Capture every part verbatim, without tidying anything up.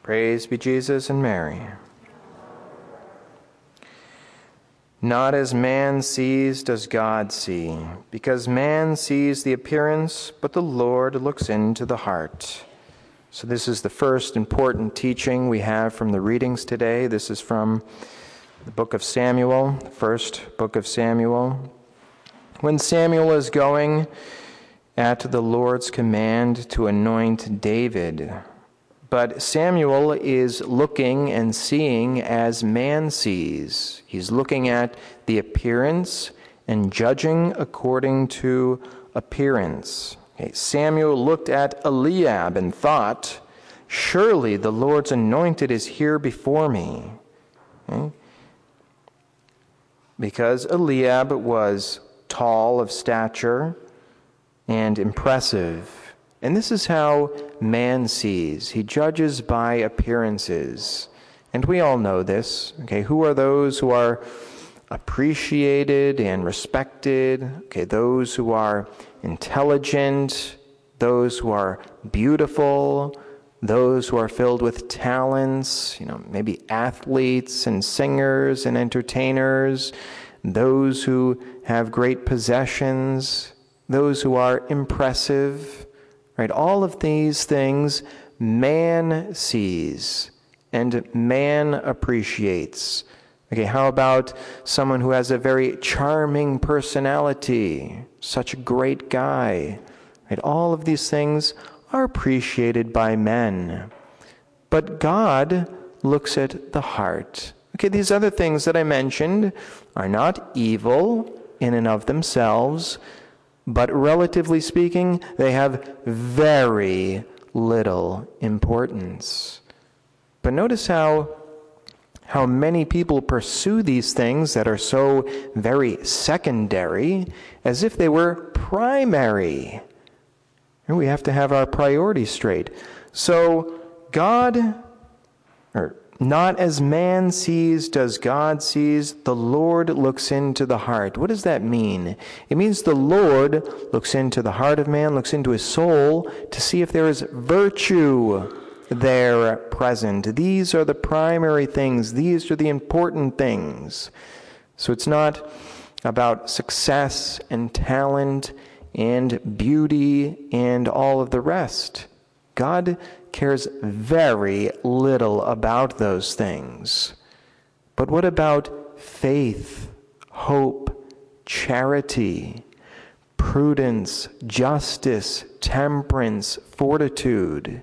Praise be Jesus and Mary. Not as man sees does God see, because man sees the appearance, but the Lord looks into the heart. So this is the first important teaching we have from the readings today. This is from the book of Samuel, first book of Samuel. When Samuel is going at the Lord's command to anoint David, but Samuel is looking and seeing as man sees. He's looking at the appearance and judging according to appearance. Okay, Samuel looked at Eliab and thought, surely the Lord's anointed is here before me. Okay? Because Eliab was tall of stature and impressive. And this is how man sees. He judges by appearances. And we all know this. Okay, who are those who are appreciated and respected? Okay, those who are intelligent, those who are beautiful, those who are filled with talents, you know, maybe athletes and singers and entertainers, those who have great possessions, those who are impressive. Right, all of these things man sees and man appreciates. Okay, how about someone who has a very charming personality, such a great guy? Right, all of these things are appreciated by men. But God looks at the heart. Okay, these other things that I mentioned are not evil in and of themselves, but relatively speaking, they have very little importance. But notice how, how many people pursue these things that are so very secondary as if they were primary. And we have to have our priorities straight. So God, or not as man sees does God sees, the Lord looks into the heart. What does that mean? It means the Lord looks into the heart of man, looks into his soul to see if there is virtue there present. These are the primary things. These are the important things. So it's not about success and talent and beauty and all of the rest. God cares very little about those things. But what about faith, hope, charity, prudence, justice, temperance, fortitude?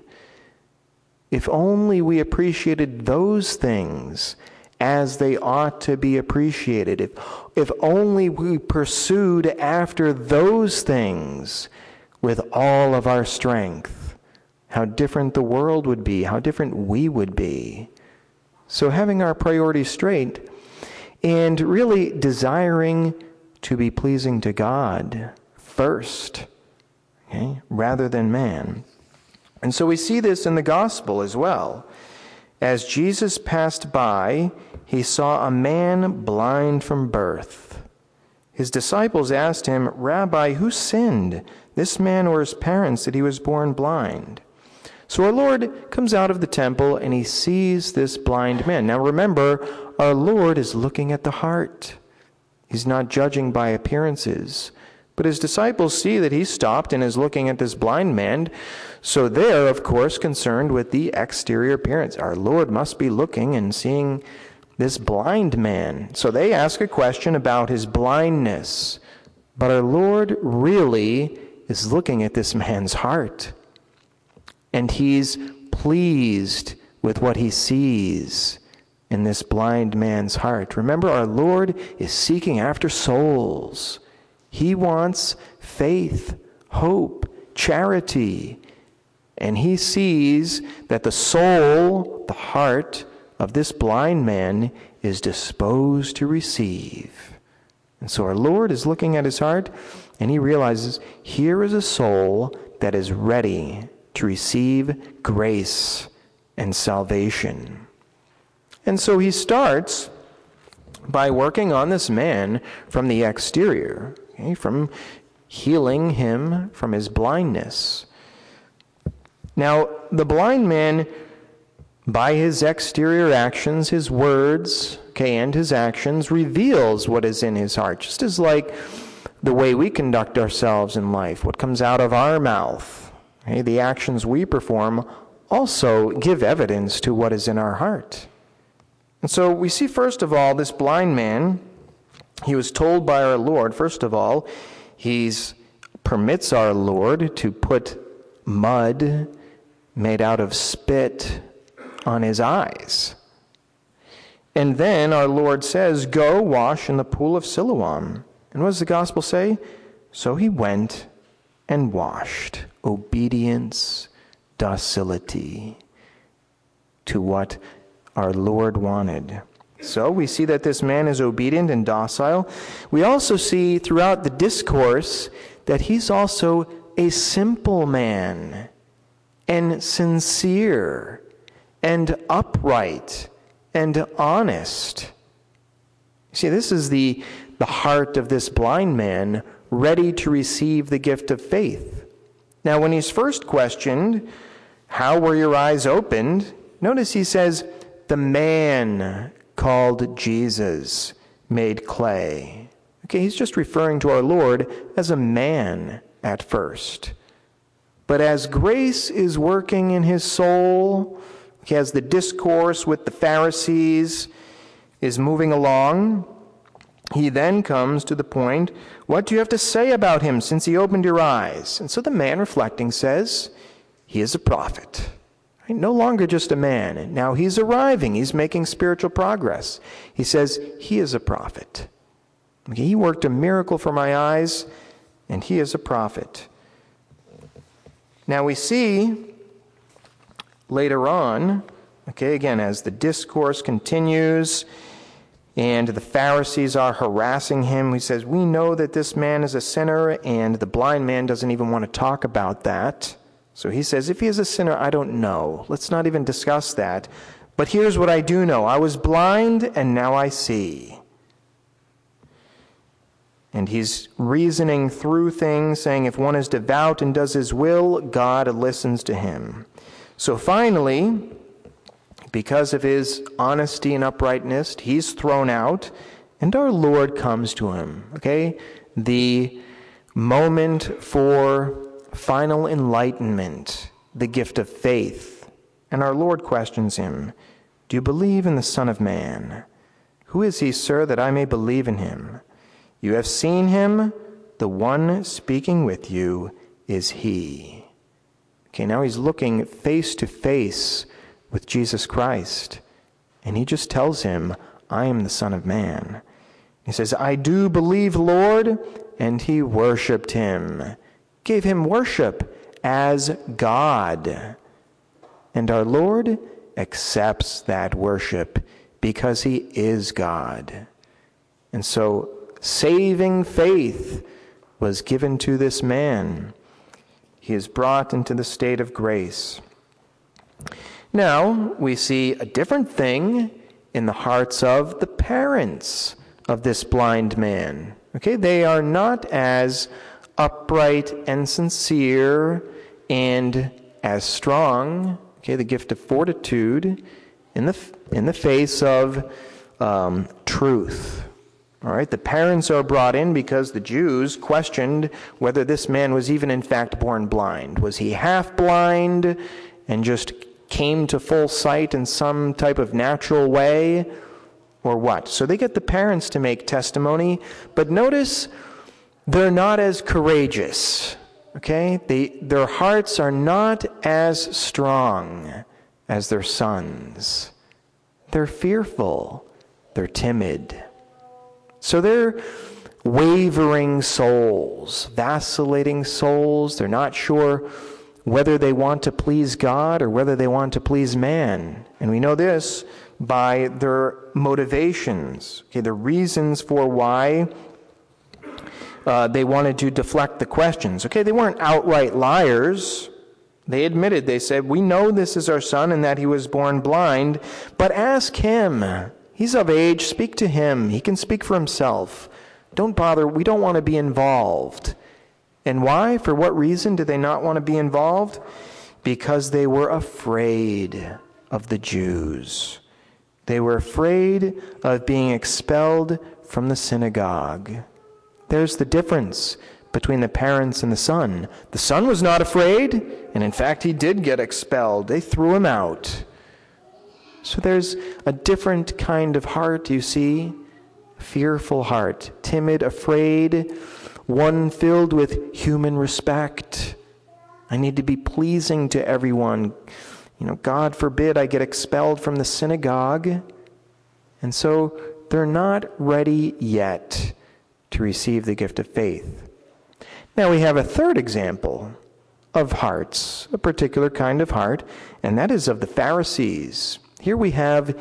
If only we appreciated those things as they ought to be appreciated, if, if only we pursued after those things with all of our strength, how different the world would be, how different we would be. So having our priorities straight and really desiring to be pleasing to God first, okay, rather than man. And so we see this in the gospel as well. As Jesus passed by, he saw a man blind from birth. His disciples asked him, Rabbi, who sinned, this man or his parents, that he was born blind? So our Lord comes out of the temple and he sees this blind man. Now remember, our Lord is looking at the heart. He's not judging by appearances. But his disciples see that he stopped and is looking at this blind man. So they're, of course, concerned with the exterior appearance. Our Lord must be looking and seeing this blind man. So they ask a question about his blindness. But our Lord really is looking at this man's heart. And he's pleased with what he sees in this blind man's heart. Remember, our Lord is seeking after souls. He wants faith, hope, charity. And he sees that the soul, the heart of this blind man is disposed to receive. And so our Lord is looking at his heart, and he realizes here is a soul that is ready to receive grace and salvation. And so he starts by working on this man from the exterior, okay, from healing him from his blindness. Now, the blind man by his exterior actions, his words, okay, and his actions, reveals what is in his heart. Just as like the way we conduct ourselves in life, what comes out of our mouth, okay, the actions we perform also give evidence to what is in our heart. And so we see, first of all, this blind man, he was told by our Lord, first of all, he's permits our Lord to put mud made out of spit on his eyes. And then our Lord says, go wash in the pool of Siloam. And what does the gospel say? So he went and washed. Obedience, docility to what our Lord wanted. So we see that this man is obedient and docile. We also see throughout the discourse that he's also a simple man and sincere and upright and honest. See, this is the, the heart of this blind man, ready to receive the gift of faith. Now, when he's first questioned, how were your eyes opened? Notice he says, the man called Jesus made clay. Okay, he's just referring to our Lord as a man at first. But as grace is working in his soul, okay, as the discourse with the Pharisees is moving along, he then comes to the point, what do you have to say about him since he opened your eyes? And so the man reflecting says, he is a prophet. Right? No longer just a man. Now he's arriving. He's making spiritual progress. He says, he is a prophet. Okay, he worked a miracle for my eyes, and he is a prophet. Now we see later on, okay, again, as the discourse continues and the Pharisees are harassing him, he says, we know that this man is a sinner, and the blind man doesn't even want to talk about that. So he says, if he is a sinner, I don't know. Let's not even discuss that. But here's what I do know. I was blind, and now I see. And he's reasoning through things, saying if one is devout and does his will, God listens to him. So finally, because of his honesty and uprightness, he's thrown out, and our Lord comes to him. Okay? The moment for final enlightenment, the gift of faith. And our Lord questions him, do you believe in the Son of Man? Who is he, sir, that I may believe in him? You have seen him. The one speaking with you is he. Okay, now he's looking face to face with Jesus Christ. And he just tells him, I am the Son of Man. He says, I do believe, Lord. And he worshiped him, gave him worship as God. And our Lord accepts that worship because he is God. And so saving faith was given to this man. He is brought into the state of grace. Now, we see a different thing in the hearts of the parents of this blind man. Okay, they are not as upright and sincere and as strong. Okay, the gift of fortitude in the in the face of um, truth. All right, the parents are brought in because the Jews questioned whether this man was even in fact born blind. Was he half blind and just came to full sight in some type of natural way, or what? So they get the parents to make testimony, but notice they're not as courageous. Okay, they, their hearts are not as strong as their sons. They're fearful. They're timid. So they're wavering souls, vacillating souls. They're not sure whether they want to please God or whether they want to please man. And we know this by their motivations, okay, the reasons for why uh, they wanted to deflect the questions. Okay, they weren't outright liars. They admitted, they said, we know this is our son and that he was born blind, but ask him. He's of age, speak to him. He can speak for himself. Don't bother, we don't want to be involved. And why? For what reason did they not want to be involved? Because they were afraid of the Jews. They were afraid of being expelled from the synagogue. There's the difference between the parents and the son. The son was not afraid, and in fact, he did get expelled. They threw him out. So there's a different kind of heart, you see. Fearful heart, timid, afraid, one filled with human respect. I need to be pleasing to everyone. You know, God forbid I get expelled from the synagogue. And so they're not ready yet to receive the gift of faith. Now we have a third example of hearts, a particular kind of heart, and that is of the Pharisees. Here we have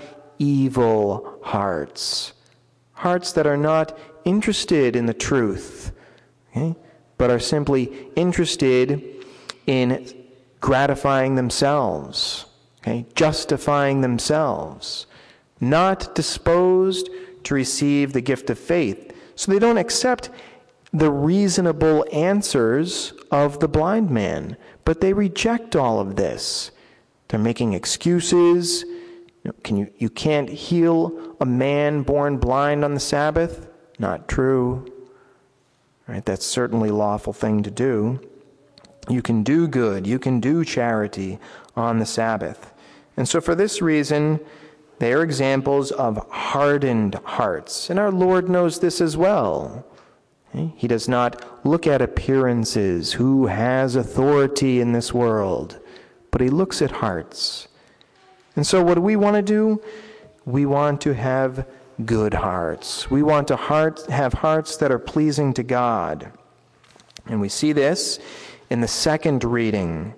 evil hearts, hearts that are not interested in the truth, okay, but are simply interested in gratifying themselves, okay, justifying themselves, not disposed to receive the gift of faith. So they don't accept the reasonable answers of the blind man, but they reject all of this. They're making excuses. You know, can you, you can't heal a man born blind on the Sabbath? Not true. Right? That's certainly a lawful thing to do. You can do good. You can do charity on the Sabbath. And so for this reason, they are examples of hardened hearts. And our Lord knows this as well. Okay? He does not look at appearances, who has authority in this world, but he looks at hearts. And so what do we want to do? We want to have good hearts. We want to heart, have hearts that are pleasing to God. And we see this in the second reading,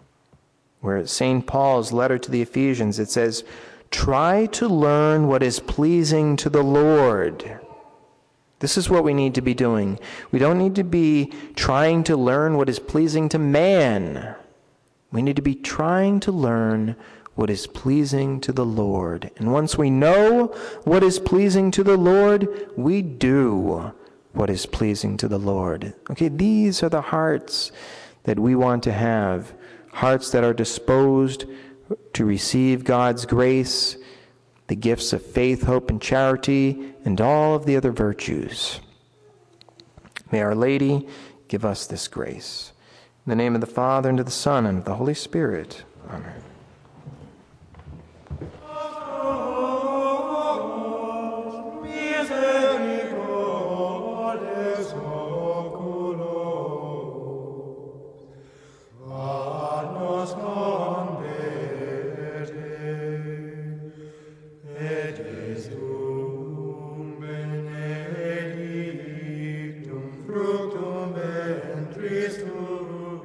where Saint Paul's letter to the Ephesians, it says, "Try to learn what is pleasing to the Lord." This is what we need to be doing. We don't need to be trying to learn what is pleasing to man. We need to be trying to learn what is pleasing to the Lord. And once we know what is pleasing to the Lord, we do what is pleasing to the Lord. Okay, these are the hearts that we want to have. Hearts that are disposed to receive God's grace, the gifts of faith, hope, and charity, and all of the other virtues. May Our Lady give us this grace. In the name of the Father, and of the Son, and of the Holy Spirit. Amen. Fructum ventris tuum,